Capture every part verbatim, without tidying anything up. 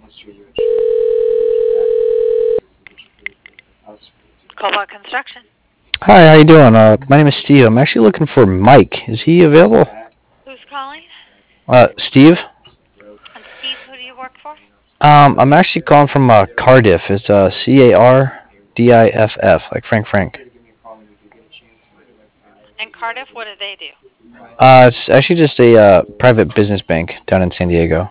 Cobalt Construction. Hi, how you doing? Uh, my name is Steve. I'm actually looking for Mike. Is he available? Who's calling? Uh, Steve? And Steve, who do you work for? Um, I'm actually calling from uh, Cardiff. It's uh, C A R D I F F, like Frank Frank. And Cardiff, what do they do? Uh, it's actually just a uh, private business bank down in San Diego.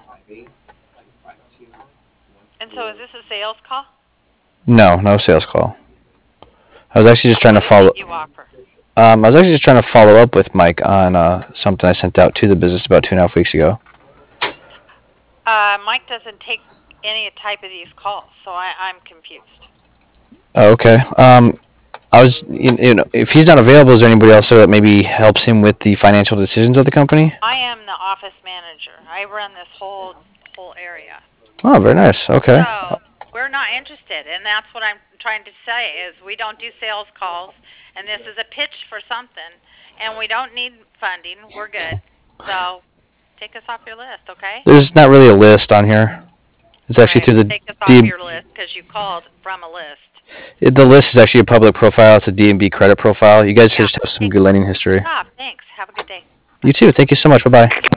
And so is this a sales call? No, no sales call. I was actually just trying What to is it follow. you offer? Um, I was actually just trying to follow up with Mike on uh, something I sent out to the business about two and a half weeks ago. Uh, Mike doesn't take any type of these calls, so I, I'm confused. Oh, okay. Um, I was, you, you know, if he's not available, is there anybody else there that maybe helps him with the financial decisions of the company? I am the office manager. I run this whole whole area. Oh, very nice. Okay. So we're not interested, and that's what I'm trying to say is we don't do sales calls, and this is a pitch for something, and we don't need funding. We're good. So take us off your list, okay? There's not really a list on here. It's actually Right. through the Take us off D. your list because you called from a list. The list is actually a public profile. It's a D and B credit profile. You guys Yeah. just have some Take, good lending history. take off. Thanks. Have a good day. You too. Thank you so much. Bye bye.